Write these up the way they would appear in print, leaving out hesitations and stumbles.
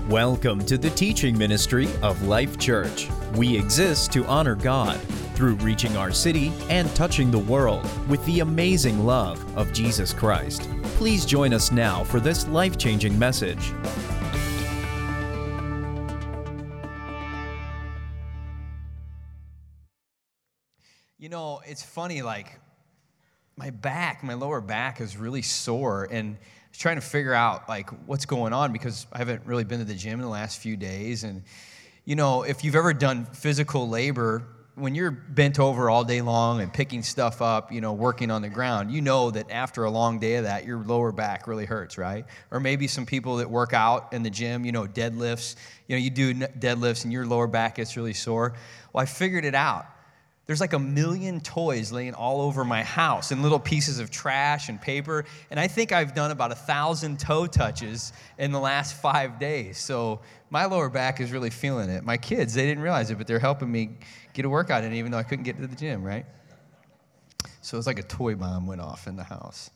Welcome to the teaching ministry of Life Church. We exist to honor God through reaching our city and touching the world with the amazing love of Jesus Christ. Please join us now for this life-changing message. You know, it's funny, like, my lower back is really sore, and I was trying to figure out, like, what's going on because I haven't really been to the gym in the last few days. And, you know, if you've ever done physical labor, when you're bent over all day long and picking stuff up, you know, working on the ground, you know that after a long day of that, your lower back really hurts, right? Or maybe some people that work out in the gym, you know, deadlifts, you know, you do deadlifts and your lower back gets really sore. Well, I figured it out. There's like 1 million toys laying all over my house and little pieces of trash and paper. And I think I've done about 1,000 toe touches in the last 5 days. So my lower back is really feeling it. My kids, they didn't realize it, but they're helping me get a workout in even though I couldn't get to the gym, right? So it's like a toy bomb went off in the house.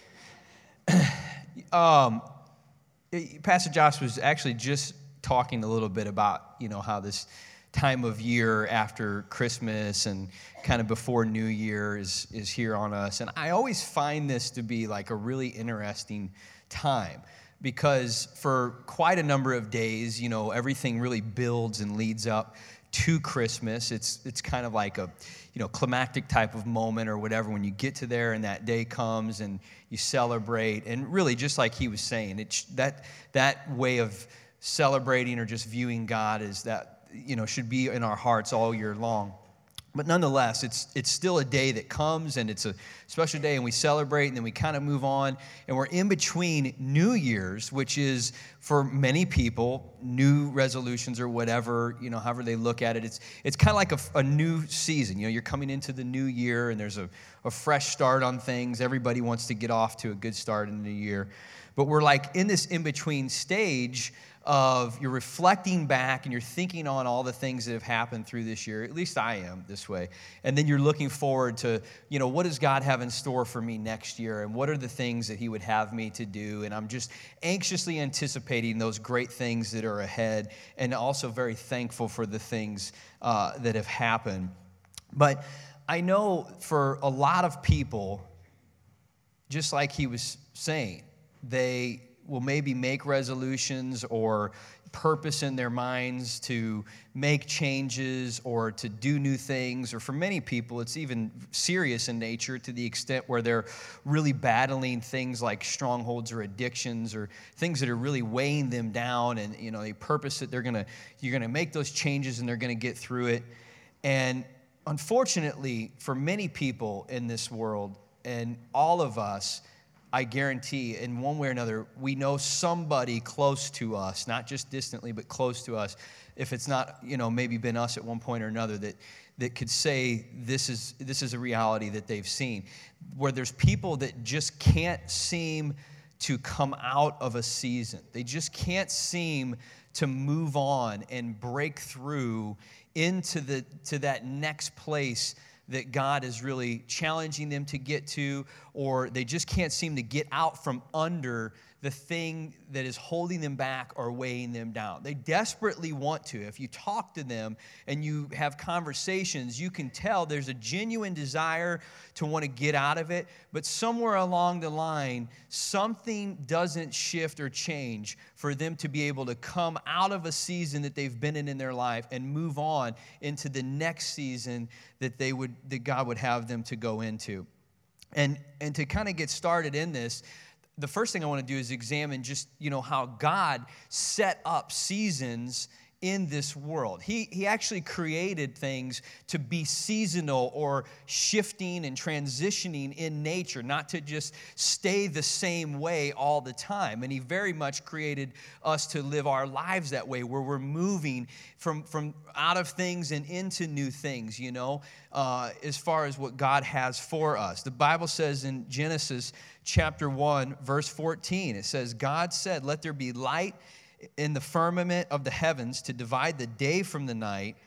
Pastor Josh was actually just talking a little bit about, you know, how this time of year after Christmas and kind of before New Year is here on us. And I always find this to be like a really interesting time because for quite a number of days, you know, everything really builds and leads up to Christmas. It's kind of like a, you know, climactic type of moment or whatever when you get to there and that day comes and you celebrate. And really, just like he was saying, it's that way of celebrating or just viewing God is that, you know, should be in our hearts all year long. But nonetheless, it's still a day that comes, and it's a special day, and we celebrate, and then we kind of move on, and we're in between New Year's, which is, for many people, new resolutions or whatever, you know, however they look at it. It's kind of like a new season. You know, you're coming into the new year, and there's a fresh start on things. Everybody wants to get off to a good start in the new year. But we're like in this in-between stage of you're reflecting back and you're thinking on all the things that have happened through this year. At least I am this way. And then you're looking forward to, you know, what does God have in store for me next year? And what are the things that he would have me to do? And I'm just anxiously anticipating those great things that are ahead and also very thankful for the things that have happened. But I know for a lot of people, just like he was saying, they will maybe make resolutions or purpose in their minds to make changes or to do new things. Or for many people, it's even serious in nature to the extent where they're really battling things like strongholds or addictions or things that are really weighing them down. And, you know, they purpose that you're going to make those changes and they're going to get through it. And unfortunately, for many people in this world and all of us, I guarantee in one way or another, we know somebody close to us, not just distantly, but close to us. If it's not, you know, maybe been us at one point or another that could say this is a reality that they've seen, where there's people that just can't seem to come out of a season. They just can't seem to move on and break through into that next place that God is really challenging them to get to, or they just can't seem to get out from under the thing that is holding them back or weighing them down. They desperately want to. If you talk to them and you have conversations, you can tell there's a genuine desire to want to get out of it, but somewhere along the line, something doesn't shift or change for them to be able to come out of a season that they've been in their life and move on into the next season that God would have them to go into. And to kind of get started in this, the first thing I want to do is examine just, you know, how God set up seasons in this world. He actually created things to be seasonal or shifting and transitioning in nature, not to just stay the same way all the time. And he very much created us to live our lives that way, where we're moving from out of things and into new things, you know, as far as what God has for us. The Bible says in Genesis chapter 1, verse 14, it says, God said, "Let there be light in the firmament of the heavens to divide the day from the night,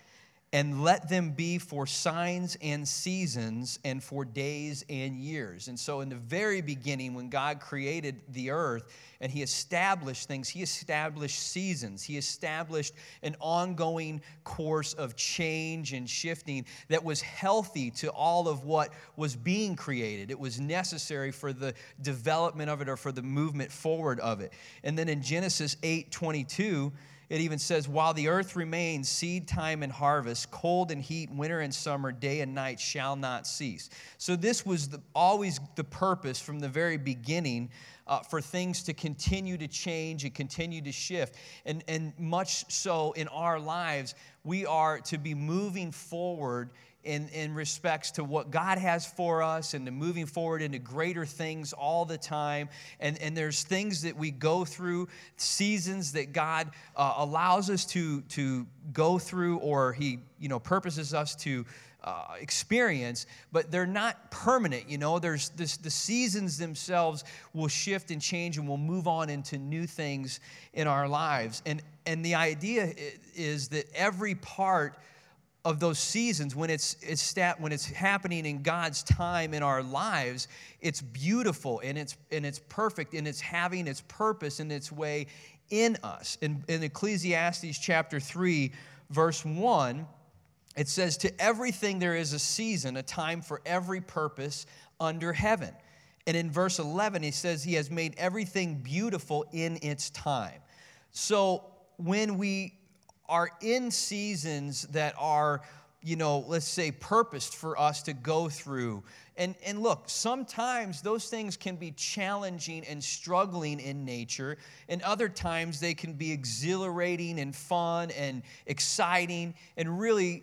and let them be for signs and seasons and for days and years. And so in the very beginning, when God created the earth and he established things, he established seasons. He established an ongoing course of change and shifting that was healthy to all of what was being created. It was necessary for the development of it or for the movement forward of it. And then in Genesis 8:22, it even says, while the earth remains, seed time and harvest, cold and heat, winter and summer, day and night shall not cease. So this was always the purpose from the very beginning, for things to continue to change and continue to shift. And much so in our lives, we are to be moving forward in respects to what God has for us and to moving forward into greater things all the time. And there's things that we go through, seasons that God allows us to go through, or he purposes us to experience, but they're not permanent. There's the seasons themselves will shift and change, and we'll move on into new things in our lives. And the idea is that every part of those seasons, when it's happening in God's time in our lives, it's beautiful and it's perfect, and it's having its purpose in its way in us. In Ecclesiastes chapter 3, verse 1, it says, to everything there is a season, a time for every purpose under heaven. And in verse 11, he says he has made everything beautiful in its time. So when we are in seasons that are, let's say, purposed for us to go through. And look, sometimes those things can be challenging and struggling in nature, and other times they can be exhilarating and fun and exciting, and really,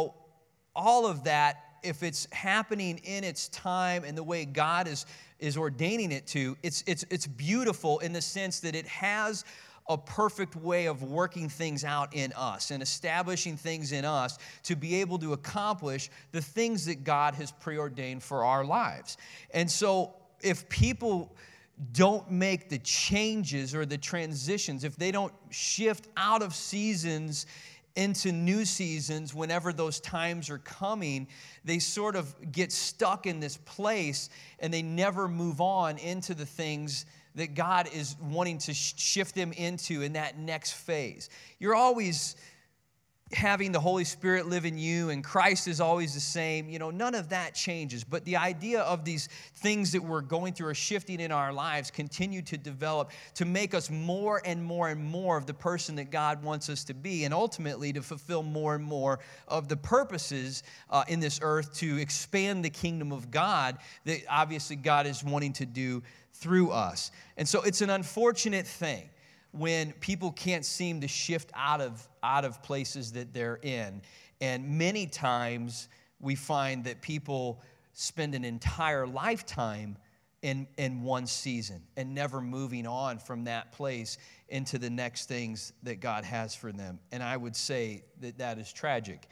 all of that, if it's happening in its time and the way God is ordaining it to, it's beautiful in the sense that it has a perfect way of working things out in us and establishing things in us to be able to accomplish the things that God has preordained for our lives. And so if people don't make the changes or the transitions, if they don't shift out of seasons into new seasons whenever those times are coming, they sort of get stuck in this place and they never move on into the things that God is wanting to shift them into in that next phase. You're always having the Holy Spirit live in you, and Christ is always the same. None of that changes. But the idea of these things that we're going through or shifting in our lives continue to develop to make us more and more and more of the person that God wants us to be, and ultimately to fulfill more and more of the purposes in this earth to expand the kingdom of God that obviously God is wanting to do through us. And so it's an unfortunate thing when people can't seem to shift out of places that they're in. And many times we find that people spend an entire lifetime in one season and never moving on from that place into the next things that God has for them. And I would say that is tragic.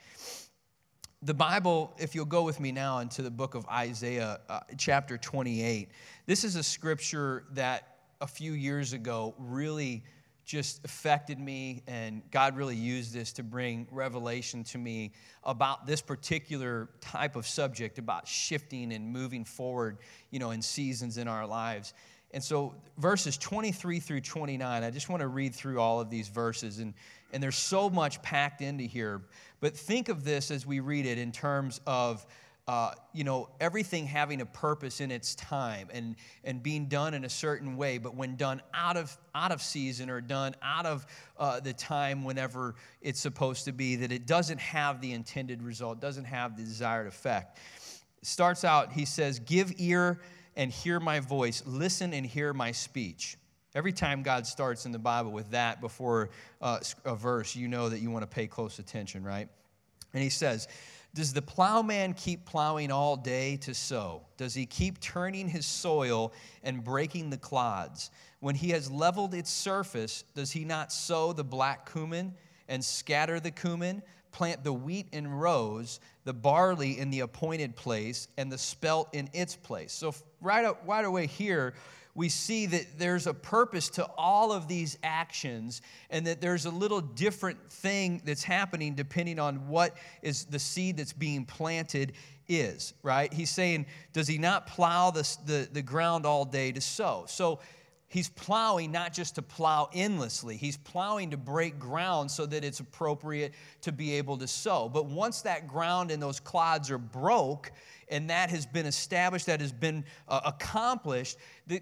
The Bible, if you'll go with me now into the book of Isaiah, chapter 28, this is a scripture that a few years ago really just affected me, and God really used this to bring revelation to me about this particular type of subject, about shifting and moving forward, in seasons in our lives. And so verses 23 through 29, I just want to read through all of these verses, and there's so much packed into here. But think of this as we read it in terms of, everything having a purpose in its time and being done in a certain way. But when done out of season or done out of the time whenever it's supposed to be, that it doesn't have the intended result, doesn't have the desired effect. It starts out, he says, give ear and hear my voice. Listen and hear my speech. Every time God starts in the Bible with that before a verse, you know that you want to pay close attention, right? And he says, does the plowman keep plowing all day to sow? Does he keep turning his soil and breaking the clods? When he has leveled its surface, does he not sow the black cumin and scatter the cumin, plant the wheat in rows, the barley in the appointed place, and the spelt in its place? So right away here, we see that there's a purpose to all of these actions, and that there's a little different thing that's happening depending on what is the seed that's being planted is, right? He's saying, does he not plow the ground all day to sow? So he's plowing not just to plow endlessly. He's plowing to break ground so that it's appropriate to be able to sow. But once that ground and those clods are broke, and that has been established, that has been accomplished, the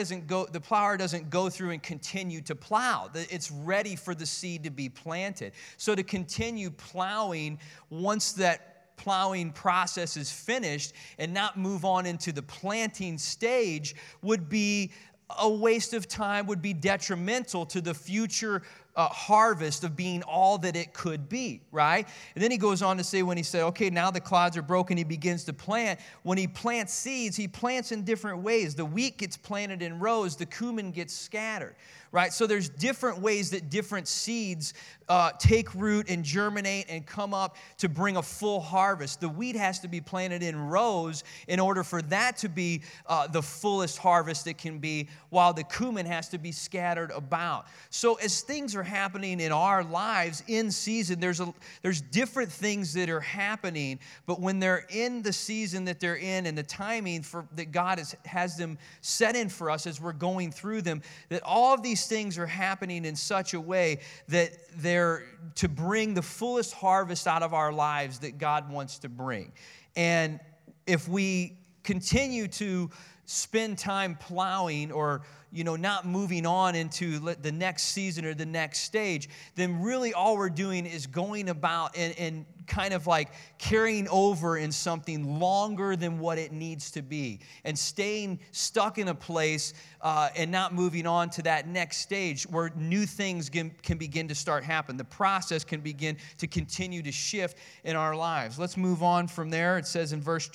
plower doesn't go through and continue to plow. It's ready for the seed to be planted. So to continue plowing once that plowing process is finished and not move on into the planting stage would be a waste of time, would be detrimental to the future harvest of being all that it could be, right? And then he goes on to say, when he said, okay, now the clods are broken, he begins to plant. When he plants seeds, he plants in different ways. The wheat gets planted in rows, the cumin gets scattered, right? So there's different ways that different seeds take root and germinate and come up to bring a full harvest. The wheat has to be planted in rows in order for that to be the fullest harvest it can be, while the cumin has to be scattered about. So as things are happening in our lives in season, there's different things that are happening, but when they're in the season that they're in and the timing that God has them set in for us as we're going through them, that all of these things are happening in such a way that they're to bring the fullest harvest out of our lives that God wants to bring. And if we continue to spend time plowing or not moving on into the next season or the next stage, then really all we're doing is going about and kind of like carrying over in something longer than what it needs to be, and staying stuck in a place and not moving on to that next stage where new things can begin to start happen. The process can begin to continue to shift in our lives. Let's move on from there. It says in verse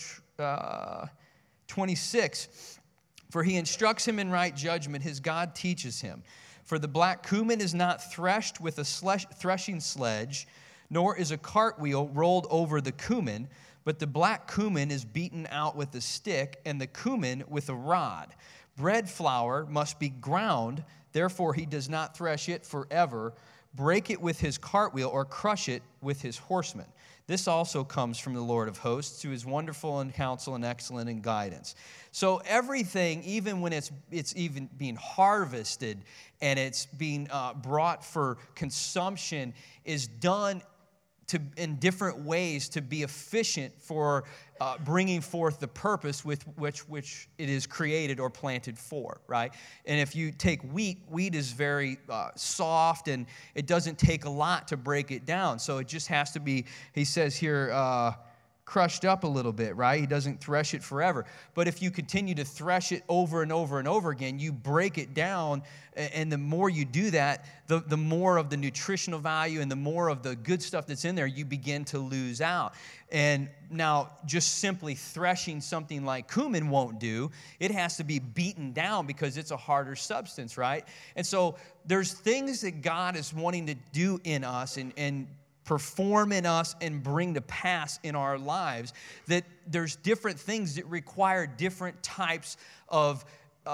26, for he instructs him in right judgment, his God teaches him. For the black cumin is not threshed with a threshing sledge, nor is a cartwheel rolled over the cumin, but the black cumin is beaten out with a stick, and the cumin with a rod. Bread flour must be ground, therefore he does not thresh it forever, break it with his cartwheel, or crush it with his horsemen. This also comes from the Lord of hosts, who is wonderful in counsel and excellent in guidance. So everything, even when it's even being harvested and it's being brought for consumption, is done in different ways to be efficient for bringing forth the purpose with which it is created or planted for, right? And if you take wheat is very soft, and it doesn't take a lot to break it down. So it just has to be, he says here, crushed up a little bit, right? He doesn't thresh it forever. But if you continue to thresh it over and over and over again, you break it down, and the more you do that, the more of the nutritional value and the more of the good stuff that's in there you begin to lose out. And now, just simply threshing something like cumin won't do. It has to be beaten down because it's a harder substance, right? And so there's things that God is wanting to do in us and perform in us and bring to pass in our lives, that there's different things that require different types of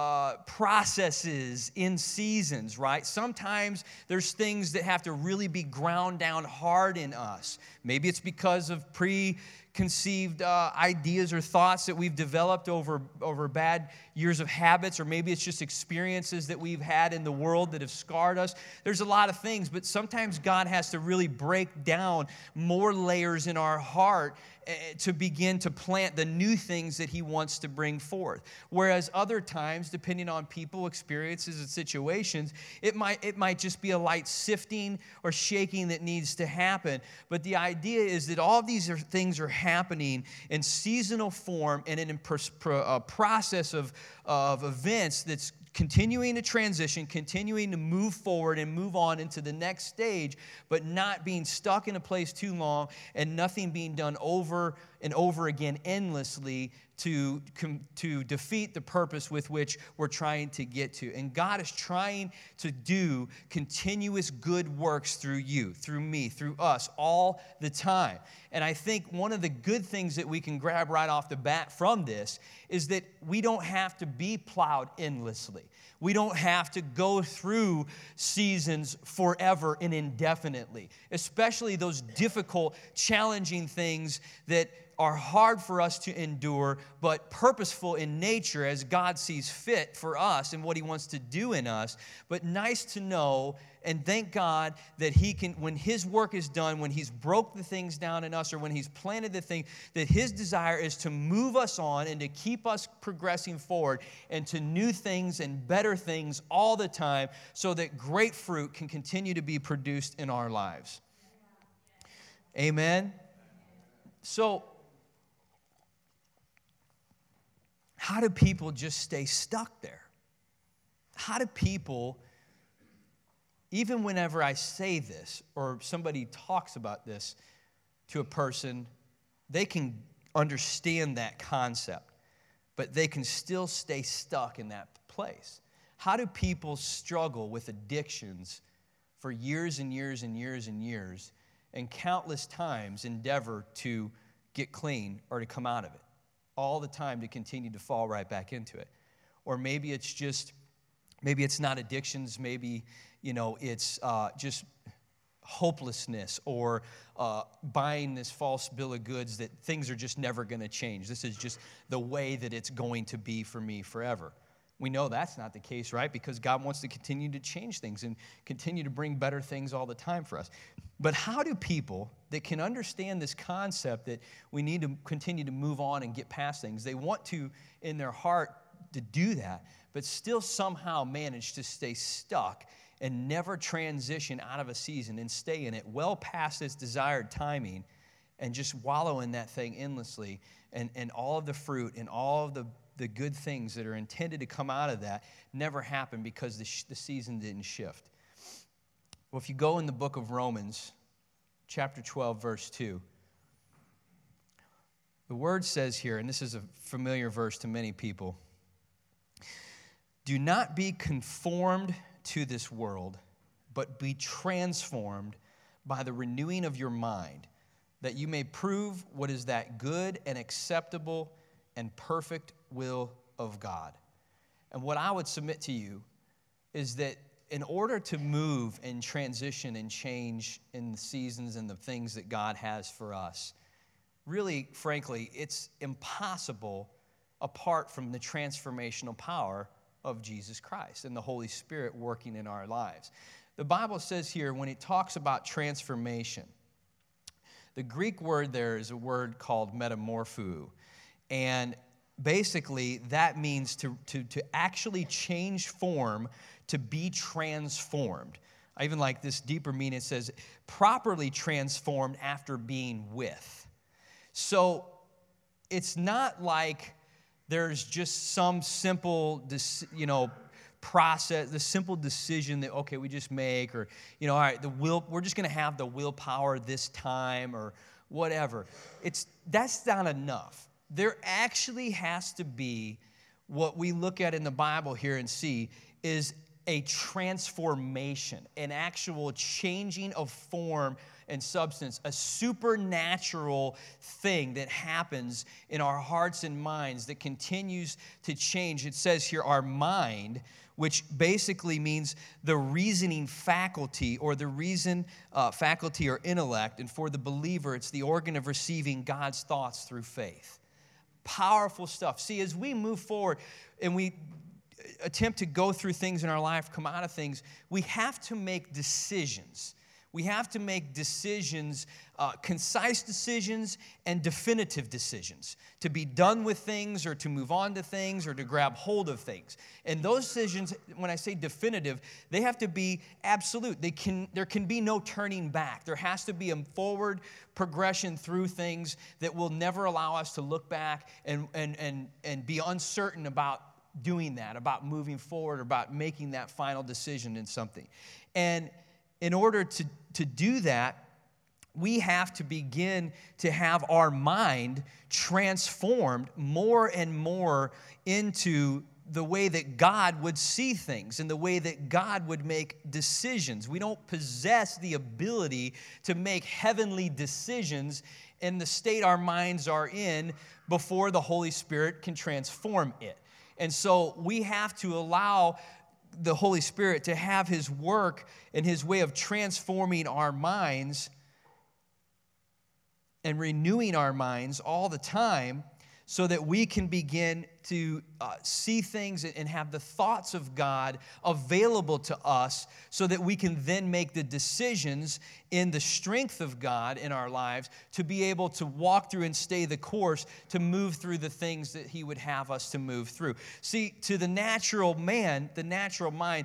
processes in seasons, right? Sometimes there's things that have to really be ground down hard in us. Maybe it's because of preconceived ideas or thoughts that we've developed over bad years of habits, or maybe it's just experiences that we've had in the world that have scarred us. There's a lot of things, but sometimes God has to really break down more layers in our heart to begin to plant the new things that he wants to bring forth. Whereas other times, depending on people, experiences, and situations, it might just be a light sifting or shaking that needs to happen. But the idea is that all of these things are happening in seasonal form and in a process of events that's continuing to transition, continuing to move forward and move on into the next stage, but not being stuck in a place too long and nothing being done over and over again endlessly to defeat the purpose with which we're trying to get to. And God is trying to do continuous good works through you, through me, through us, all the time. And I think one of the good things that we can grab right off the bat from this is that we don't have to be plowed endlessly. We don't have to go through seasons forever and indefinitely, especially those difficult, challenging things that are hard for us to endure, but purposeful in nature as God sees fit for us and what He wants to do in us. But nice to know and thank God that He can, when His work is done, when He's broke the things down in us, or when He's planted the thing, that His desire is to move us on and to keep us progressing forward and to new things and better things all the time, so that great fruit can continue to be produced in our lives. Amen? So, how do people just stay stuck there? How do people, even whenever I say this or somebody talks about this to a person, they can understand that concept, but they can still stay stuck in that place? How do people struggle with addictions for years and years and years and years, and countless times endeavor to get clean or to come out of it? All the time to continue to fall right back into it. Or maybe it's not addictions, maybe, it's just hopelessness, or buying this false bill of goods that things are just never going to change. This is just the way that it's going to be for me forever. We know that's not the case, right? Because God wants to continue to change things and continue to bring better things all the time for us. But how do people that can understand this concept that we need to continue to move on and get past things, they want to, in their heart, to do that, but still somehow manage to stay stuck and never transition out of a season and stay in it well past its desired timing and just wallow in that thing endlessly, and all of the fruit and all of the good things that are intended to come out of that never happen because the season didn't shift? Well, if you go in the book of Romans, chapter 12, verse 2, the word says here, and this is a familiar verse to many people, "Do not be conformed to this world, but be transformed by the renewing of your mind, that you may prove what is that good and acceptable and perfect will of God." And what I would submit to you is that in order to move and transition and change in the seasons and the things that God has for us, really, frankly, it's impossible apart from the transformational power of Jesus Christ and the Holy Spirit working in our lives. The Bible says here, when it talks about transformation, the Greek word there is a word called metamorpho. And basically, that means to actually change form, to be transformed. I even like this deeper meaning. It says, properly transformed after being with. So it's not like there's just some simple, process, the simple decision that, okay, we just make, or, all right, we're just going to have the willpower this time, or whatever. That's not enough. There actually has to be, what we look at in the Bible here and see is a transformation, an actual changing of form and substance, a supernatural thing that happens in our hearts and minds that continues to change. It says here, our mind, which basically means the reasoning faculty, or the reason faculty or intellect. And for the believer, it's the organ of receiving God's thoughts through faith. Powerful stuff. See, as we move forward and we attempt to go through things in our life, come out of things, we have to make decisions. We have to make decisions, concise decisions and definitive decisions, to be done with things or to move on to things or to grab hold of things. And those decisions, when I say definitive, they have to be absolute. There can be no turning back. There has to be a forward progression through things that will never allow us to look back and be uncertain about doing that, about moving forward, about making that final decision in something. And in order to do that, we have to begin to have our mind transformed more and more into the way that God would see things and the way that God would make decisions. We don't possess the ability to make heavenly decisions in the state our minds are in before the Holy Spirit can transform it. And so we have to allow the Holy Spirit to have His work and His way of transforming our minds and renewing our minds all the time, so that we can begin to see things and have the thoughts of God available to us, so that we can then make the decisions in the strength of God in our lives to be able to walk through and stay the course, to move through the things that He would have us to move through. See, to the natural man, the natural mind,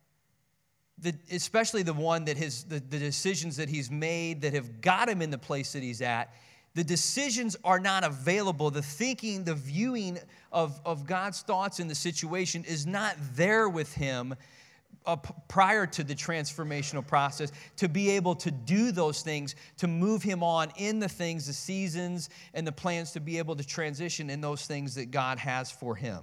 especially the one that the decisions that he's made that have got him in the place that he's at, the decisions are not available. The thinking, the viewing of God's thoughts in the situation is not there with him prior to the transformational process to be able to do those things, to move him on in the things, the seasons, and the plans to be able to transition in those things that God has for him.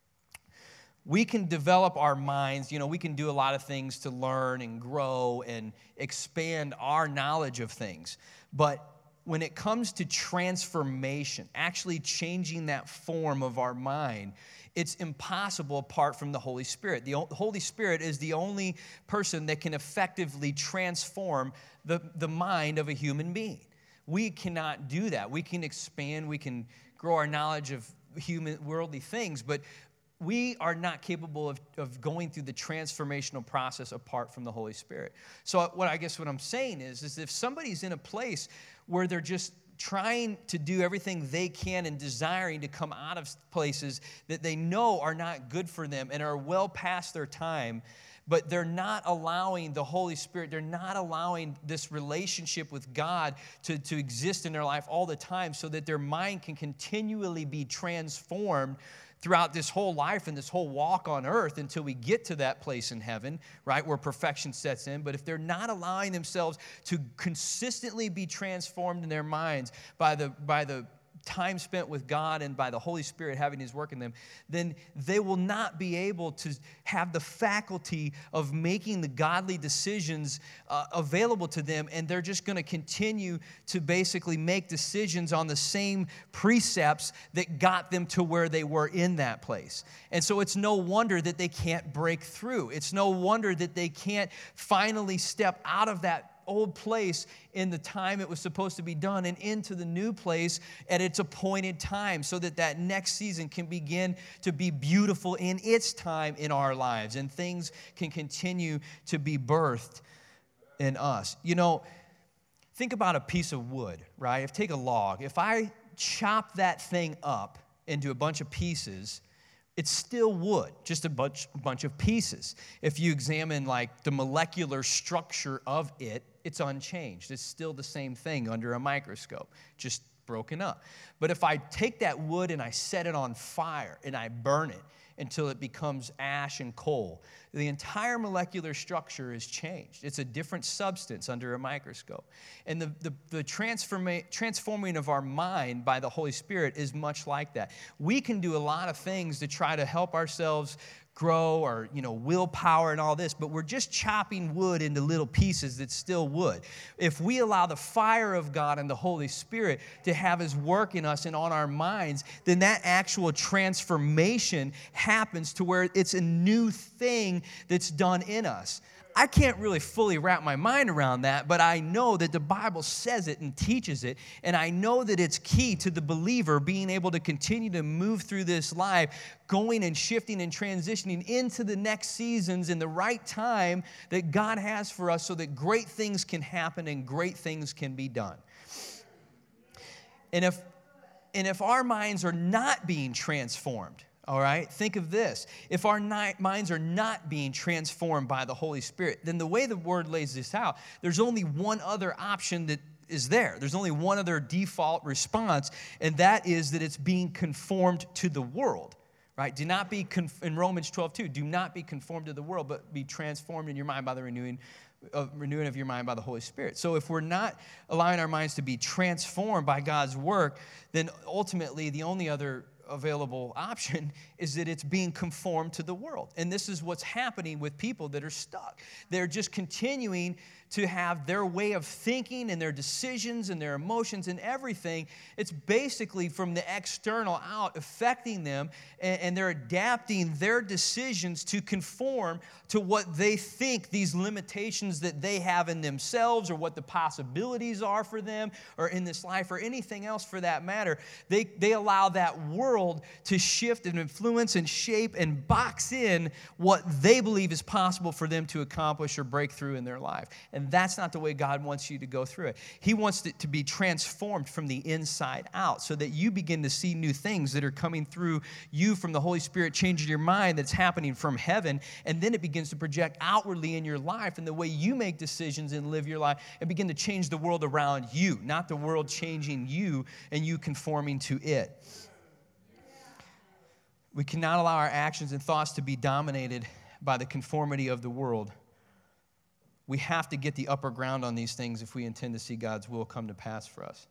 We can develop our minds, we can do a lot of things to learn and grow and expand our knowledge of things. But when it comes to transformation, actually changing that form of our mind, it's impossible apart from the Holy Spirit. The Holy Spirit is the only person that can effectively transform the mind of a human being. We cannot do that. We can expand, we can grow our knowledge of worldly things, but we are not capable of going through the transformational process apart from the Holy Spirit. So what I'm saying is if somebody's in a place where they're just trying to do everything they can and desiring to come out of places that they know are not good for them and are well past their time, but they're not allowing the Holy Spirit, they're not allowing this relationship with God to exist in their life all the time, so that their mind can continually be transformed throughout this whole life and this whole walk on earth until we get to that place in heaven, right, where perfection sets in. But if they're not allowing themselves to consistently be transformed in their minds by the time spent with God and by the Holy Spirit having His work in them, then they will not be able to have the faculty of making the godly decisions available to them, and they're just going to continue to basically make decisions on the same precepts that got them to where they were in that place. And so it's no wonder that they can't break through. It's no wonder that they can't finally step out of that old place in the time it was supposed to be done and into the new place at its appointed time, so that next season can begin to be beautiful in its time in our lives, and things can continue to be birthed in us. Think about a piece of wood, right? Take a log. If I chop that thing up into a bunch of pieces, it's still wood, just a bunch of pieces. If you examine the molecular structure of it, it's unchanged. It's still the same thing under a microscope, just broken up. But if I take that wood and I set it on fire and I burn it until it becomes ash and coal, the entire molecular structure is changed. It's a different substance under a microscope. And the transforming of our mind by the Holy Spirit is much like that. We can do a lot of things to try to help ourselves grow, or willpower and all this, but we're just chopping wood into little pieces that's still wood. If we allow the fire of God and the Holy Spirit to have His work in us and on our minds, then that actual transformation happens to where it's a new thing that's done in us. I can't really fully wrap my mind around that, but I know that the Bible says it and teaches it, and I know that it's key to the believer being able to continue to move through this life, going and shifting and transitioning into the next seasons in the right time that God has for us, so that great things can happen and great things can be done. And if our minds are not being transformed, all right, think of this. If our minds are not being transformed by the Holy Spirit, then the way the Word lays this out, there's only one other option that is there. There's only one other default response, and that is that it's being conformed to the world, right? Do not be, in Romans 12:2, do not be conformed to the world, but be transformed in your mind by the renewing of your mind by the Holy Spirit. So if we're not allowing our minds to be transformed by God's work, then ultimately the only other available option is that it's being conformed to the world. And this is what's happening with people that are stuck. They're just continuing to have their way of thinking and their decisions and their emotions and everything. It's basically from the external out affecting them, and they're adapting their decisions to conform to what they think these limitations that they have in themselves, or what the possibilities are for them or in this life, or anything else for that matter. They allow that world to shift and influence and shape and box in what they believe is possible for them to accomplish or break through in their life. And that's not the way God wants you to go through it. He wants it to be transformed from the inside out, so that you begin to see new things that are coming through you from the Holy Spirit changing your mind, that's happening from heaven, and then it begins to project outwardly in your life and the way you make decisions and live your life, and begin to change the world around you, not the world changing you and you conforming to it. We cannot allow our actions and thoughts to be dominated by the conformity of the world. We have to get the upper ground on these things if we intend to see God's will come to pass for us.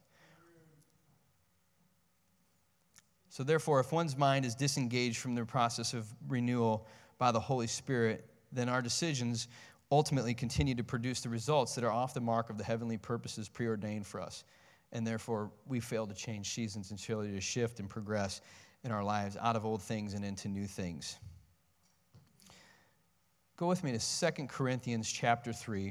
So therefore, if one's mind is disengaged from the process of renewal by the Holy Spirit, then our decisions ultimately continue to produce the results that are off the mark of the heavenly purposes preordained for us. And therefore, we fail to change seasons and fail to shift and progress in our lives out of old things and into new things. Go with me to 2 Corinthians chapter 3.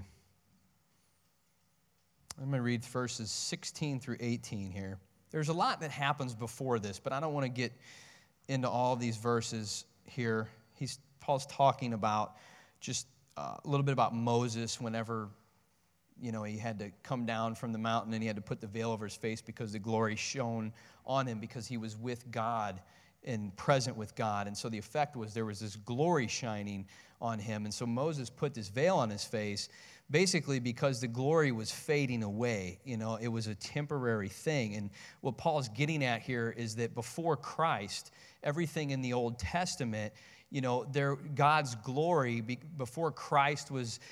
I'm going to read verses 16 through 18 here. There's a lot that happens before this, but I don't want to get into all of these verses here. Paul's talking about just a little bit about Moses whenever, he had to come down from the mountain and he had to put the veil over his face because the glory shone on him because he was with God and present with God. And so the effect was there was this glory shining on him. And so Moses put this veil on his face basically because the glory was fading away. It was a temporary thing. And what Paul's getting at here is that before Christ, everything in the Old Testament, God's glory, before Christ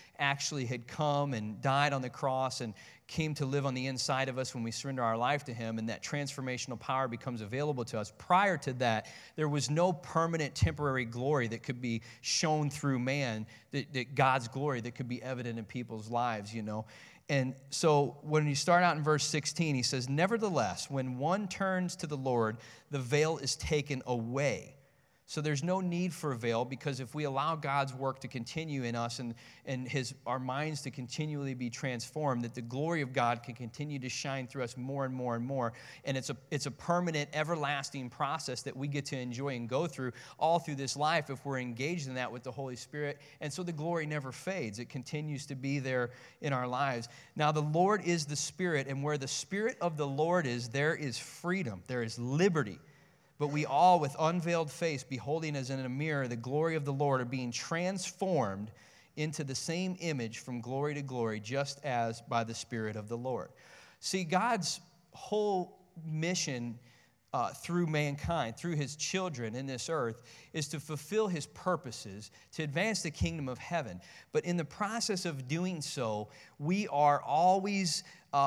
had come and died on the cross and came to live on the inside of us when we surrender our life to him, and that transformational power becomes available to us. Prior to that, there was no permanent temporary glory that could be shown through man, that God's glory that could be evident in people's lives, And so when you start out in verse 16, he says, "Nevertheless, when one turns to the Lord, the veil is taken away." So there's no need for a veil, because if we allow God's work to continue in us and our minds to continually be transformed, that the glory of God can continue to shine through us more and more and more. And it's a permanent, everlasting process that we get to enjoy and go through all through this life if we're engaged in that with the Holy Spirit. And so the glory never fades. It continues to be there in our lives. Now the Lord is the Spirit, and where the Spirit of the Lord is, there is freedom. There is liberty. But we all, with unveiled face, beholding as in a mirror the glory of the Lord, are being transformed into the same image from glory to glory, just as by the Spirit of the Lord. See, God's whole mission through mankind, through his children in this earth, is to fulfill his purposes, to advance the kingdom of heaven. But in the process of doing so, we are always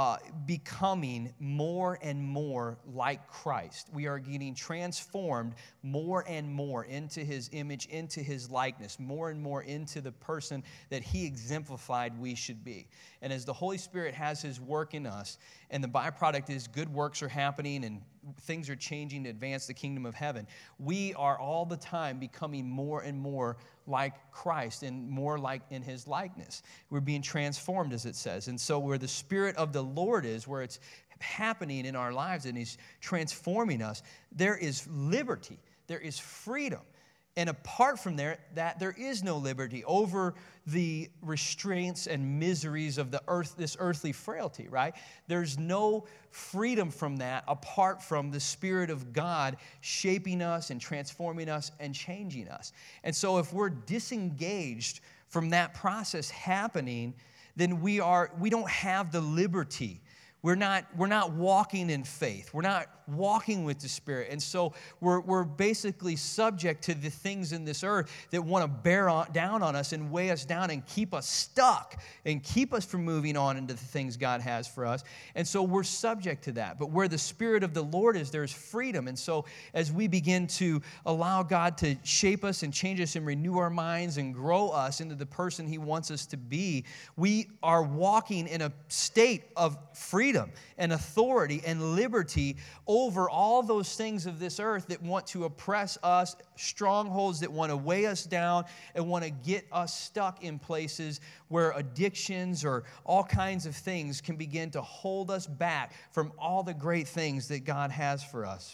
becoming more and more like Christ. We are getting transformed more and more into his image, into his likeness, more and more into the person that he exemplified we should be. And as the Holy Spirit has his work in us, and the byproduct is good works are happening and things are changing to advance the kingdom of heaven, we are all the time becoming more and more like Christ and more like in his likeness. We're being transformed, as it says. And so where the Spirit of the Lord is, where it's happening in our lives and he's transforming us, there is liberty, there is freedom. And apart from there is no liberty over the restraints and miseries of the earth, this earthly frailty, right? There's no freedom from that apart from the Spirit of God shaping us and transforming us and changing us. And so if we're disengaged from that process happening, then we don't have the liberty. we're not walking in faith. We're not walking with the Spirit. And so we're basically subject to the things in this earth that want to bear down on us and weigh us down and keep us stuck and keep us from moving on into the things God has for us. And so we're subject to that. But where the Spirit of the Lord is, there's freedom. And so as we begin to allow God to shape us and change us and renew our minds and grow us into the person He wants us to be, we are walking in a state of freedom and authority and liberty over all those things of this earth that want to oppress us, strongholds that want to weigh us down and want to get us stuck in places where addictions or all kinds of things can begin to hold us back from all the great things that God has for us.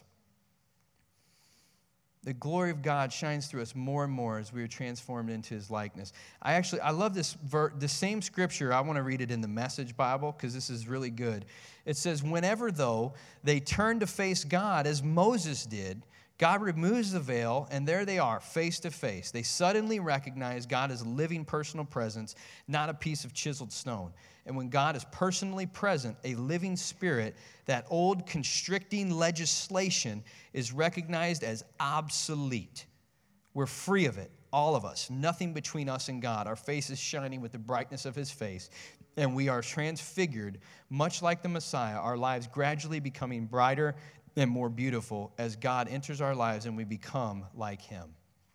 The glory of God shines through us more and more as we are transformed into His likeness. I love this the same scripture. I want to read it in the Message Bible because this is really good. It says, whenever, though, they turn to face God as Moses did, God removes the veil, and there they are, face to face. They suddenly recognize God as a living personal presence, not a piece of chiseled stone. And when God is personally present, a living spirit, that old constricting legislation is recognized as obsolete. We're free of it, all of us. Nothing between us and God. Our face is shining with the brightness of His face, and we are transfigured, much like the Messiah, our lives gradually becoming brighter and more beautiful as God enters our lives and we become like Him.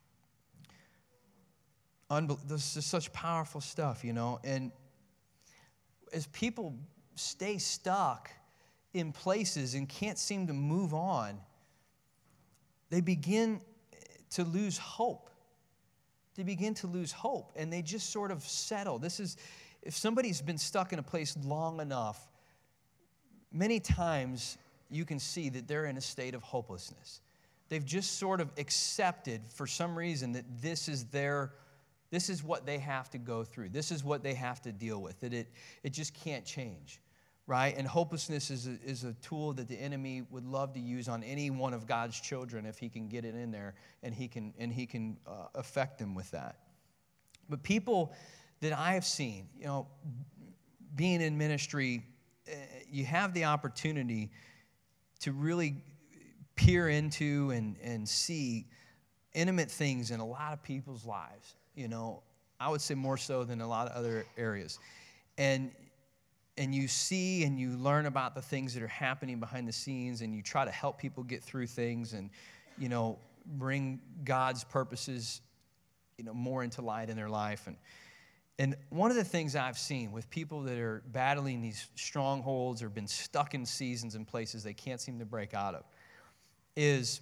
This is such powerful stuff, and as people stay stuck in places and can't seem to move on, they begin to lose hope. They begin to lose hope, and they just sort of settle. If somebody's been stuck in a place long enough, many times you can see that they're in a state of hopelessness. They've just sort of accepted for some reason that this is what they have to go through. This is what they have to deal with, that it just can't change, right? And hopelessness is a tool that the enemy would love to use on any one of God's children if he can get it in there and he can affect them with that. But people that I have seen, being in ministry, you have the opportunity to really peer into and see intimate things in a lot of people's lives. I would say more so than a lot of other areas. And you see and you learn about the things that are happening behind the scenes, and you try to help people get through things and, bring God's purposes, more into light in their life. And one of the things I've seen with people that are battling these strongholds or been stuck in seasons and places they can't seem to break out of is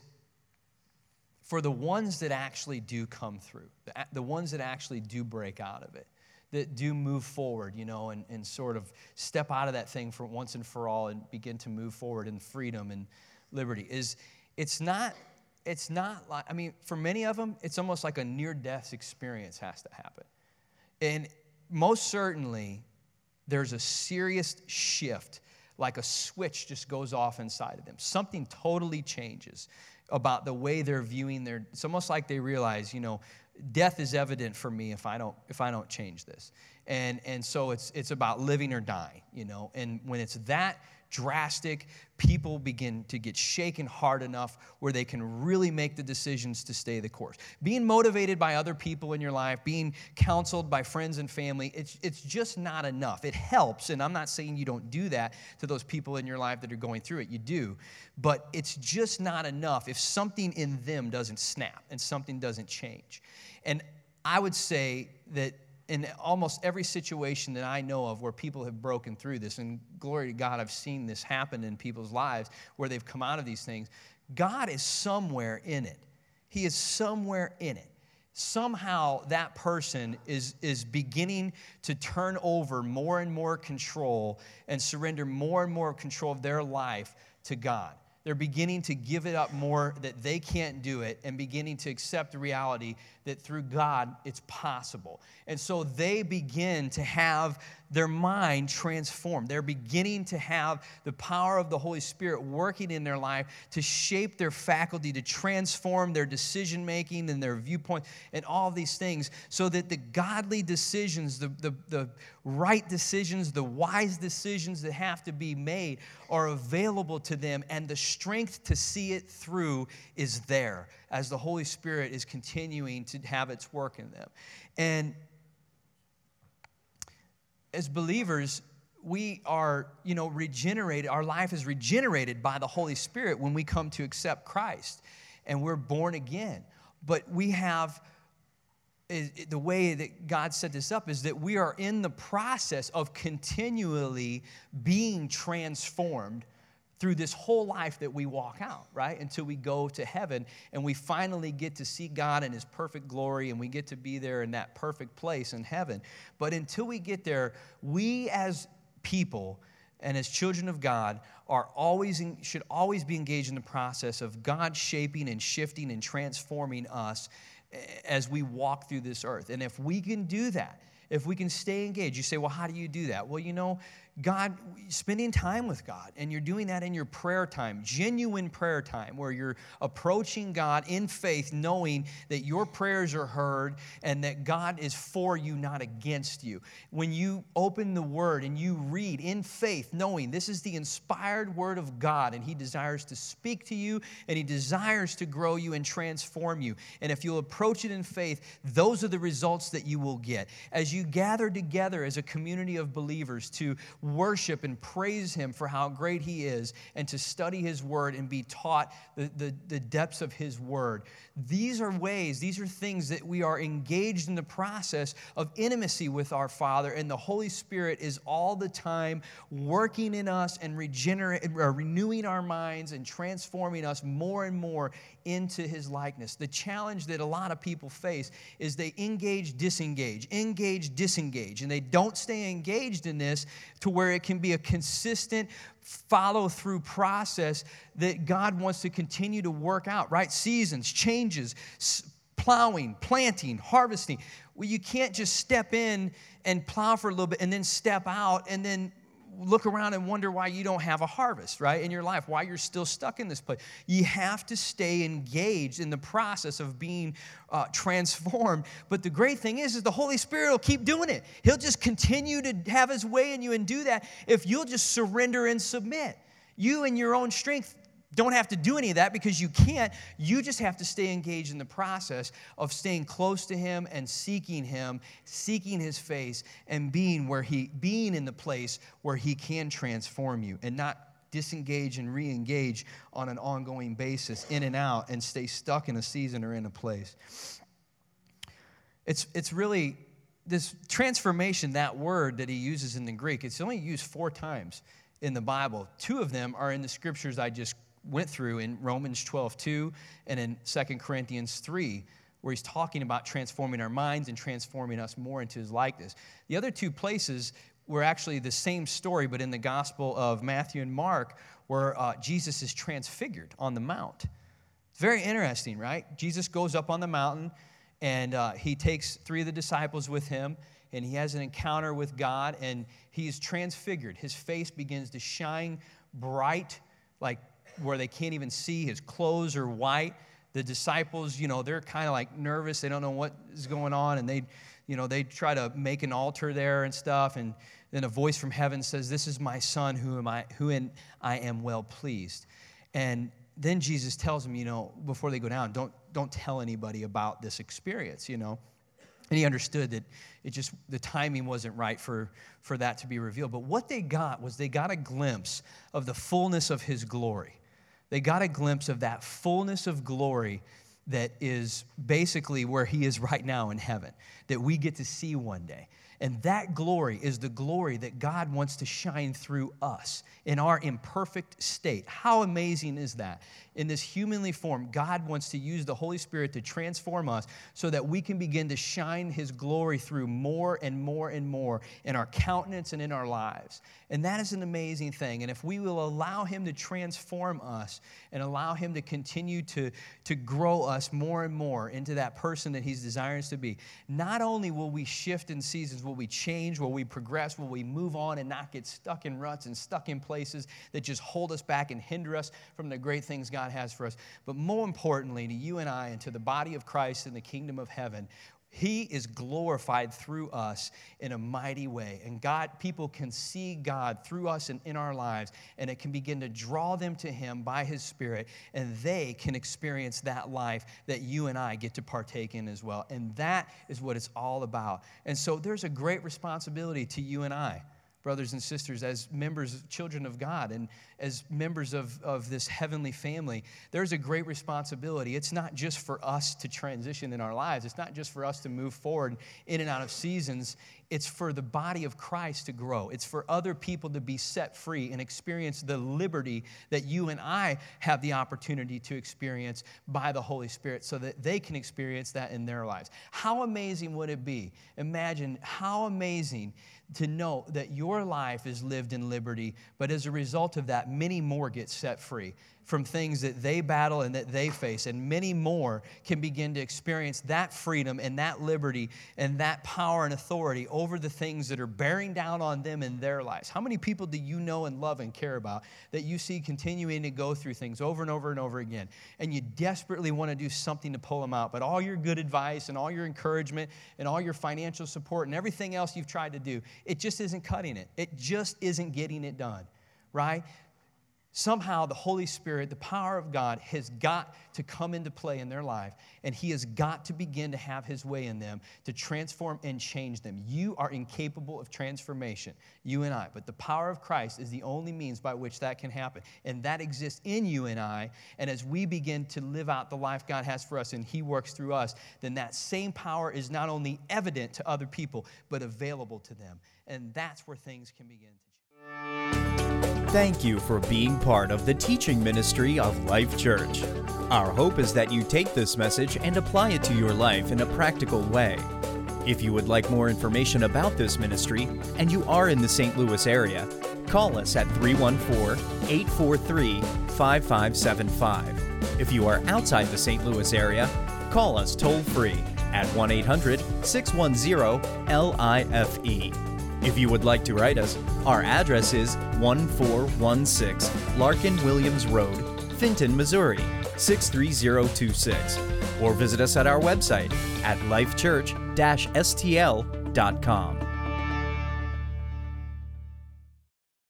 for the ones that actually do come through, the ones that actually do break out of it, that do move forward, and sort of step out of that thing for once and for all and begin to move forward in freedom and liberty, it's not like, for many of them, it's almost like a near-death experience has to happen. And most certainly, there's a serious shift, like a switch just goes off inside of them. Something totally changes about the way they're viewing it's almost like they realize, death is evident for me if I don't change this. And so it's about living or dying, and when it's that drastic, people begin to get shaken hard enough where they can really make the decisions to stay the course. Being motivated by other people in your life, being counseled by friends and family, it's just not enough. It helps, and I'm not saying you don't do that to those people in your life that are going through it. You do, but it's just not enough if something in them doesn't snap and something doesn't change. And I would say that in almost every situation that I know of where people have broken through this, and glory to God, I've seen this happen in people's lives where they've come out of these things, God is somewhere in it. He is somewhere in it. Somehow that person is beginning to turn over more and more control and surrender more and more control of their life to God. They're beginning to give it up more, that they can't do it, and beginning to accept the reality that through God, it's possible. And so they begin to have their mind transformed. They're beginning to have the power of the Holy Spirit working in their life to shape their faculty, to transform their decision making and their viewpoint and all these things, so that the godly decisions, the right decisions, the wise decisions that have to be made are available to them, and the strength to see it through is there as the Holy Spirit is continuing to have its work in them. And as believers, we are, regenerated. Our life is regenerated by the Holy Spirit when we come to accept Christ, and we're born again. But we have, the way that God set this up is that we are in the process of continually being transformed through this whole life that we walk out, right? Until we go to heaven and we finally get to see God in His perfect glory, and we get to be there in that perfect place in heaven. But until we get there, we as people and as children of God should always be engaged in the process of God shaping and shifting and transforming us as we walk through this earth. And if we can do that, if we can stay engaged, you say, well, how do you do that? Well, God, spending time with God, and you're doing that in your prayer time, genuine prayer time, where you're approaching God in faith, knowing that your prayers are heard and that God is for you, not against you. When you open the Word and you read in faith, knowing this is the inspired Word of God, and He desires to speak to you, and He desires to grow you and transform you. And if you'll approach it in faith, those are the results that you will get. As you gather together as a community of believers to worship and praise Him for how great He is, and to study His Word and be taught the depths of His Word. These are things that we are engaged in the process of intimacy with our Father, and the Holy Spirit is all the time working in us and renewing our minds and transforming us more and more into His likeness. The challenge that a lot of people face is they engage, disengage, and they don't stay engaged in this to where it can be a consistent follow-through process that God wants to continue to work out, right? Seasons, changes, plowing, planting, harvesting. Well, you can't just step in and plow for a little bit and then step out and then look around and wonder why you don't have a harvest, right, in your life, why you're still stuck in this place. You have to stay engaged in the process of being transformed. But the great thing is the Holy Spirit will keep doing it. He'll just continue to have His way in you and do that if you'll just surrender and submit. You in your own strength don't have to do any of that because you can't. You just have to stay engaged in the process of staying close to Him and seeking Him, seeking His face, and being in the place where He can transform you, and not disengage and re-engage on an ongoing basis, in and out, and stay stuck in a season or in a place. It's really this transformation, that word that he uses in the Greek. It's only used 4 times in the Bible. 2 of them are in the scriptures I just went through, in Romans 12:2 and in 2 Corinthians 3, where he's talking about transforming our minds and transforming us more into His likeness. The other 2 places were actually the same story, but in the Gospel of Matthew and Mark, where Jesus is transfigured on the Mount. It's very interesting, right? Jesus goes up on the mountain, and he takes 3 of the disciples with him, and he has an encounter with God, and he is transfigured. His face begins to shine bright, like where they can't even see. His clothes are white. The disciples, they're kind of like nervous. They don't know what is going on, and they try to make an altar there and stuff, and then a voice from heaven says, "This is my Son, who I am well pleased." And then Jesus tells them, before they go down, don't tell anybody about this experience, And he understood that the timing wasn't right for that to be revealed. But what they got was they got a glimpse of the fullness of His glory. They got a glimpse of that fullness of glory that is basically where He is right now in heaven, that we get to see one day. And that glory is the glory that God wants to shine through us in our imperfect state. How amazing is that? In this humanly form, God wants to use the Holy Spirit to transform us so that we can begin to shine His glory through more and more and more in our countenance and in our lives. And that is an amazing thing. And if we will allow Him to transform us and allow Him to continue to grow us more and more into that person that He's desiring us to be, not only will we shift in seasons, Will we change? Will we progress? Will we move on and not get stuck in ruts and stuck in places that just hold us back and hinder us from the great things God has for us? But more importantly, to you and I and to the body of Christ in the kingdom of heaven, He is glorified through us in a mighty way. And people can see God through us and in our lives, and it can begin to draw them to Him by His Spirit, and they can experience that life that you and I get to partake in as well. And that is what it's all about. And so there's a great responsibility to you and I, brothers and sisters, as members, children of God, and as members of this heavenly family. There's a great responsibility. It's not just for us to transition in our lives. It's not just for us to move forward in and out of seasons. It's for the body of Christ to grow. It's for other people to be set free and experience the liberty that you and I have the opportunity to experience by the Holy Spirit, so that they can experience that in their lives. How amazing would it be? Imagine how amazing to know that your life is lived in liberty, but as a result of that, many more get set free from things that they battle and that they face, and many more can begin to experience that freedom and that liberty and that power and authority over the things that are bearing down on them in their lives. How many people do you know and love and care about that you see continuing to go through things over and over and over again, and you desperately want to do something to pull them out, but all your good advice and all your encouragement and all your financial support and everything else you've tried to do, it just isn't cutting it. It just isn't getting it done, right? Somehow the Holy Spirit, the power of God, has got to come into play in their life, and He has got to begin to have His way in them to transform and change them. You are incapable of transformation, you and I, but the power of Christ is the only means by which that can happen, and that exists in you and I, and as we begin to live out the life God has for us and He works through us, then that same power is not only evident to other people, but available to them, and that's where things can begin to change. Thank you for being part of the teaching ministry of Life Church. Our hope is that you take this message and apply it to your life in a practical way. If you would like more information about this ministry and you are in the St. Louis area, call us at 314-843-5575. If you are outside the St. Louis area, call us toll-free at 1-800-610-LIFE. If you would like to write us, our address is 1416 Larkin Williams Road, Fenton, Missouri, 63026. Or visit us at our website at lifechurch-stl.com.